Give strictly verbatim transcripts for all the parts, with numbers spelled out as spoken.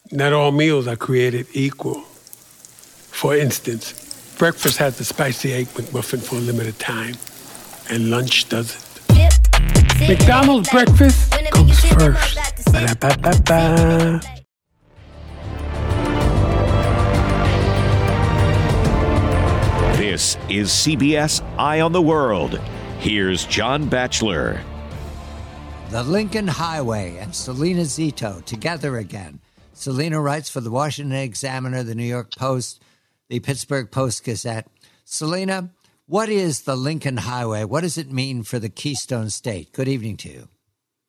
Not all meals are created equal. For instance, breakfast has the spicy egg McMuffin for a limited time, and lunch doesn't. McDonald's breakfast comes first. Ba-da-ba-ba-ba. This is C B S Eye on the World. Here's John Batchelor. The Lincoln Highway and Selena Zito together again. Selena writes for the Washington Examiner, the New York Post, the Pittsburgh Post-Gazette. Selena, what is the Lincoln Highway? What does it mean for the Keystone State? Good evening to you.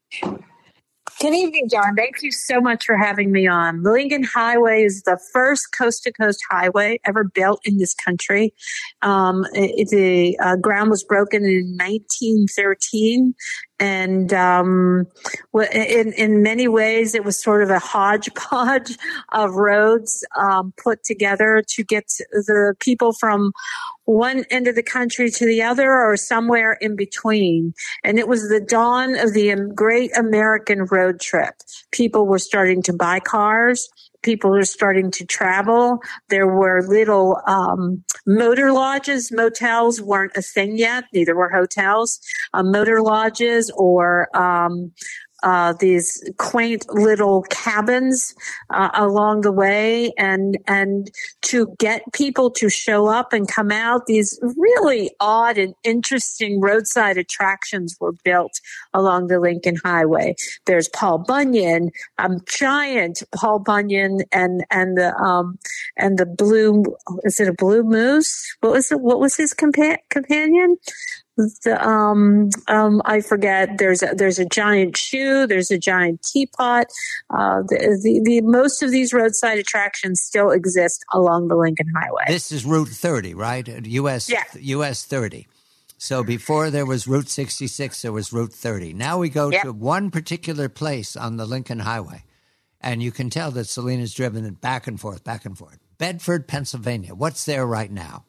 Good evening, John. Thank you so much for having me on. The Lincoln Highway is the first coast-to-coast highway ever built in this country. Um, it, the uh, ground was broken in nineteen thirteen. And um, in, in many ways, it was sort of a hodgepodge of roads um, put together to get the people from one end of the country to the other or somewhere in between. And it was the dawn of the great American road trip. People were starting to buy cars. People were starting to travel. There were little um, motor lodges. Motels weren't a thing yet. Neither were hotels. Uh, motor lodges or um, uh, these quaint little cabins uh, along the way, and and to get people to show up and come out, these really odd and interesting roadside attractions were built along the Lincoln Highway. There's Paul Bunyan, um, giant Paul Bunyan, and and the um and the blue, is it a blue moose? What was it? What was his compa- companion? The, um, um, I forget. There's a, there's a giant shoe. There's a giant teapot. Uh, the, the, the most of these roadside attractions still exist along the Lincoln Highway. This is Route thirty, right? U S Yeah. U S thirty. So before there was Route sixty-six, there was Route thirty. Now we go Yep. to one particular place on the Lincoln Highway, and you can tell that Selena's driven it back and forth, back and forth. Bedford, Pennsylvania. What's there right now?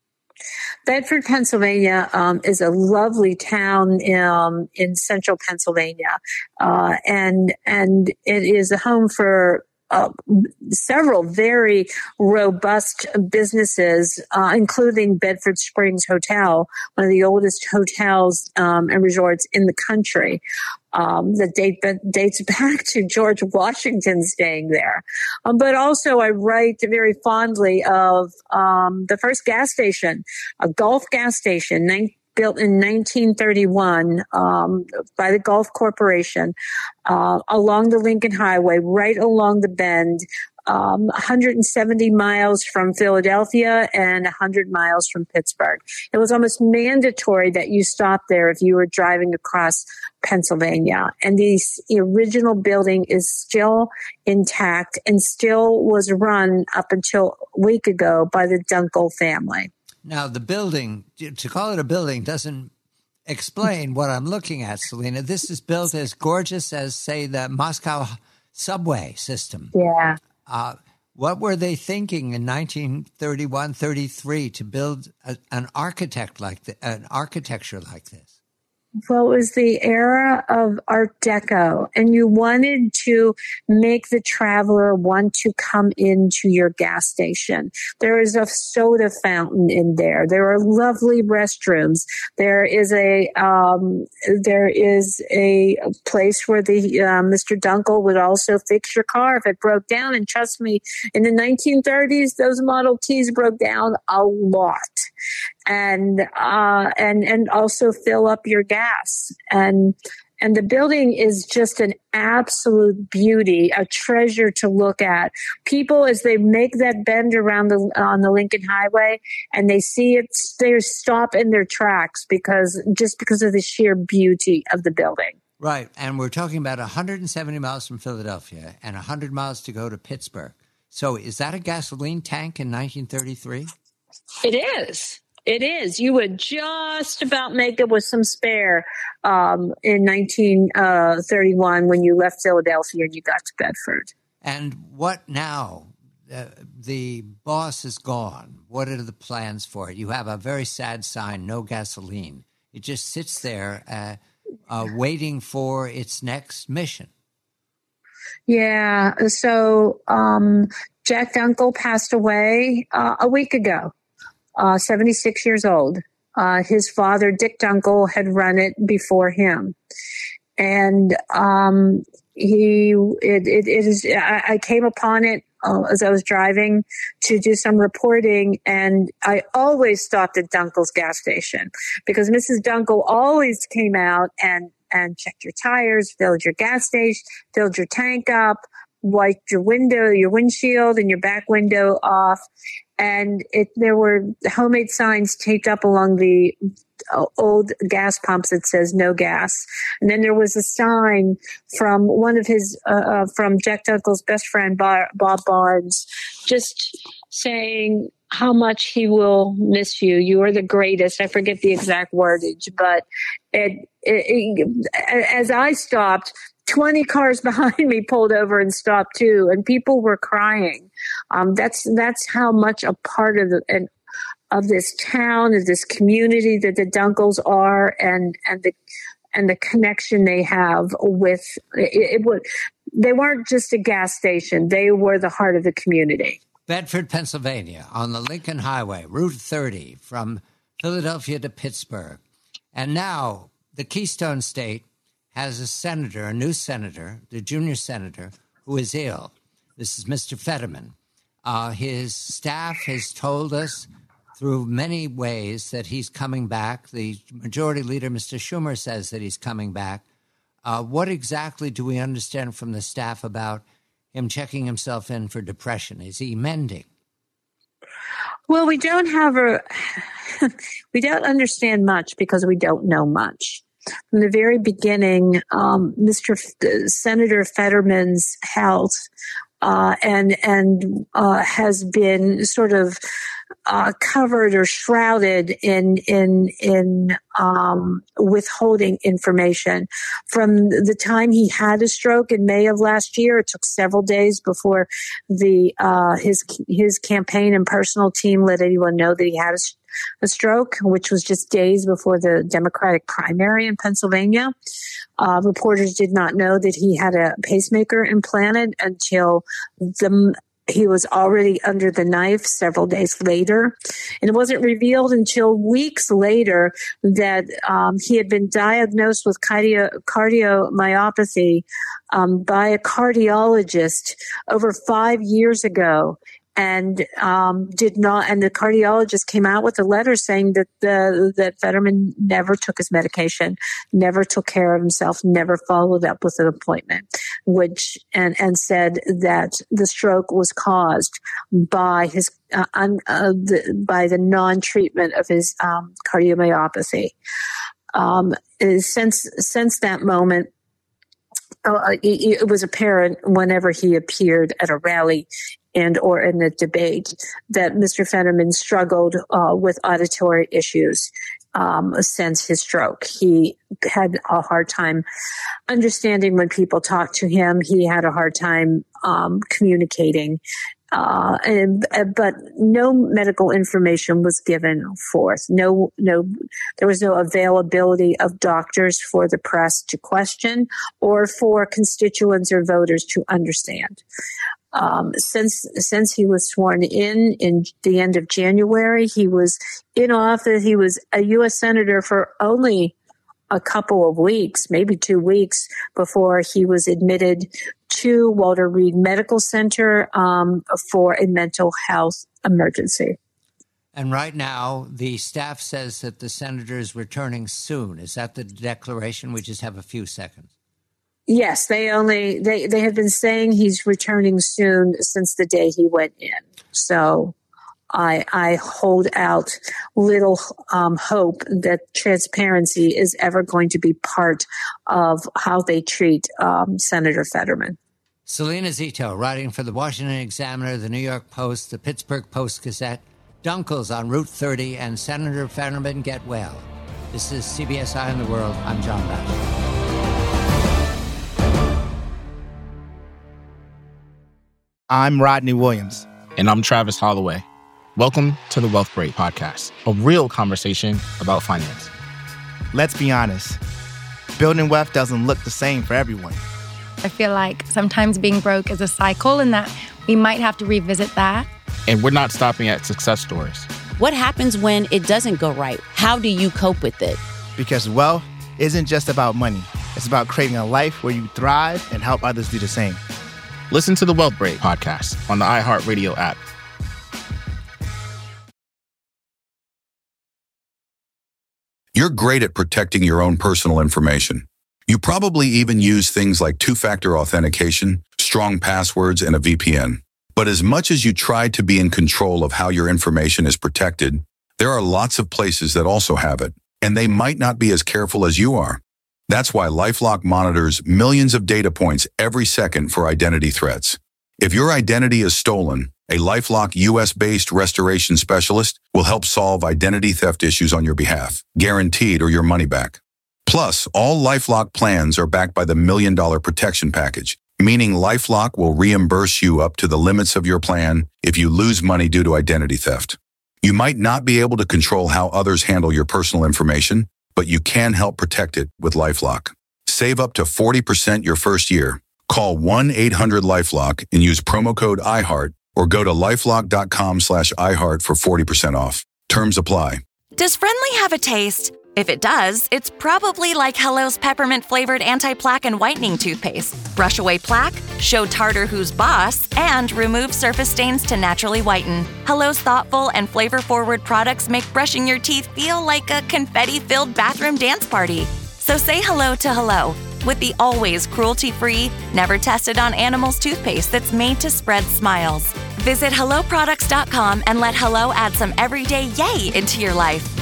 Bedford, Pennsylvania um, is a lovely town um, in central Pennsylvania, uh, and and it is a home for uh, several very robust businesses, uh, including Bedford Springs Hotel, one of the oldest hotels um, and resorts in the country. Um, that date that dates back to George Washington staying there. Um, but also I write very fondly of um, the first gas station, a Gulf gas station, nine, built in nineteen thirty-one um, by the Gulf Corporation uh, along the Lincoln Highway, right along the bend, um, one hundred seventy miles from Philadelphia and one hundred miles from Pittsburgh. It was almost mandatory that you stop there if you were driving across Pennsylvania. And the original building is still intact and still was run up until a week ago by the Dunkel family. Now, the building, to call it a building doesn't explain what I'm looking at, Selena. This is built as gorgeous as, say, the Moscow subway system. Yeah. Uh, what were they thinking in nineteen thirty-one, thirty-three to build a, an architect like the, an architecture like this? Well, it was the era of Art Deco, and you wanted to make the traveler want to come into your gas station. There is a soda fountain in there. There are lovely restrooms. There is a um, there is a place where the uh, Mister Dunkel would also fix your car if it broke down. And trust me, in the nineteen thirties, those Model Ts broke down a lot. And uh, and and also fill up your gas. And and the building is just an absolute beauty, a treasure to look at. People, as they make that bend around the on the Lincoln Highway, and they see it, they stop in their tracks because just because of the sheer beauty of the building. Right, and we're talking about one hundred seventy miles from Philadelphia and one hundred miles to go to Pittsburgh. So, is that a gasoline tank in nineteen thirty-three? It is. It is. You would just about make it with some spare um, in nineteen thirty-one when you left Philadelphia and you got to Bedford. And what now? Uh, the boss is gone. What are the plans for it? You have a very sad sign, no gasoline. It just sits there uh, uh, waiting for its next mission. Yeah. So um, Jack Dunkel passed away uh, a week ago, uh, seventy-six years old. Uh, his father, Dick Dunkel, had run it before him. And um, he, it, it, it is, I, I came upon it uh, as I was driving to do some reporting, and I always stopped at Dunkel's gas station because Missus Dunkel always came out and, and checked your tires, filled your gas station, filled your tank up, wiped your window, your windshield and your back window off. And it, there were homemade signs taped up along the old gas pumps that says no gas. And then there was a sign from one of his, uh, uh, from Jack Dunkel's best friend, Bob Barnes, just saying how much he will miss you. You are the greatest. I forget the exact wordage, but it, it, it, as I stopped, twenty cars behind me pulled over and stopped too, and people were crying. Um, that's that's how much a part of the and of this town, of this community that the Dunkels are, and and the and the connection they have with it. it would they weren't just a gas station; they were the heart of the community. Bedford, Pennsylvania, on the Lincoln Highway, Route thirty, from Philadelphia to Pittsburgh, and now the Keystone State has a senator, a new senator, the junior senator, who is ill. This is Mister Fetterman. Uh, his staff has told us through many ways that he's coming back. The majority leader, Mister Schumer, says that he's coming back. Uh, what exactly do we understand from the staff about him checking himself in for depression? Is he mending? Well, we don't have a, we don't understand much because we don't know much. From the very beginning, um, Mister F- Senator Fetterman's health uh, and and uh, has been sort of uh, covered or shrouded in in in um, withholding information. From the time he had a stroke in May of last year, it took several days before the uh, his his campaign and personal team let anyone know that he had a stroke. A stroke, which was just days before the Democratic primary in Pennsylvania. Uh, reporters did not know that he had a pacemaker implanted until the he was already under the knife several days later. And it wasn't revealed until weeks later that um, he had been diagnosed with cardio, cardiomyopathy um, by a cardiologist over five years ago. And um, did not, and the cardiologist came out with a letter saying that the that Fetterman never took his medication, never took care of himself, never followed up with an appointment, which and and said that the stroke was caused by his uh, un, uh, the, by the non-treatment of his um, cardiomyopathy. Um, since since that moment. Uh, it, it was apparent whenever he appeared at a rally and or in a debate that Mister Fetterman struggled uh, with auditory issues um, since his stroke. He had a hard time understanding when people talked to him. He had a hard time um, communicating. Uh, and, uh, but no medical information was given forth. No, no, there was no availability of doctors for the press to question or for constituents or voters to understand. Um, since, since he was sworn in in the end of January, he was in office. He was a U S senator for only a couple of weeks, maybe two weeks before he was admitted to Walter Reed Medical Center um, for a mental health emergency. And right now, the staff says that the senator is returning soon. Is that the declaration? We just have a few seconds. Yes, they only they, they have been saying he's returning soon since the day he went in. So I, I hold out little um, hope that transparency is ever going to be part of how they treat um, Senator Fetterman. Selena Zito, writing for the Washington Examiner, the New York Post, the Pittsburgh Post-Gazette, Dunkels on Route thirty, and Senator Fetterman get well. This is C B S Eye on the World. I'm John Batchelor. I'm Rodney Williams. And I'm Travis Holloway. Welcome to the Wealth Break Podcast, a real conversation about finance. Let's be honest. Building wealth doesn't look the same for everyone. I feel like sometimes being broke is a cycle and that we might have to revisit that. And we're not stopping at success stories. What happens when it doesn't go right? How do you cope with it? Because wealth isn't just about money. It's about creating a life where you thrive and help others do the same. Listen to the Wealth Break podcast on the iHeartRadio app. You're great at protecting your own personal information. You probably even use things like two-factor authentication, strong passwords, and a V P N. But as much as you try to be in control of how your information is protected, there are lots of places that also have it, and they might not be as careful as you are. That's why LifeLock monitors millions of data points every second for identity threats. If your identity is stolen, a LifeLock U S-based restoration specialist will help solve identity theft issues on your behalf, guaranteed or your money back. Plus, all LifeLock plans are backed by the Million Dollar Protection Package, meaning LifeLock will reimburse you up to the limits of your plan if you lose money due to identity theft. You might not be able to control how others handle your personal information, but you can help protect it with LifeLock. Save up to forty percent your first year. Call one eight hundred LifeLock and use promo code iHeart or go to lifelock.com slash iHeart for forty percent off. Terms apply. Does Friendly have a taste? If it does, it's probably like Hello's peppermint-flavored anti-plaque and whitening toothpaste. Brush away plaque, show tartar who's boss, and remove surface stains to naturally whiten. Hello's thoughtful and flavor-forward products make brushing your teeth feel like a confetti-filled bathroom dance party. So say hello to Hello with the always cruelty-free, never tested on animals toothpaste that's made to spread smiles. Visit hello products dot com and let Hello add some everyday yay into your life.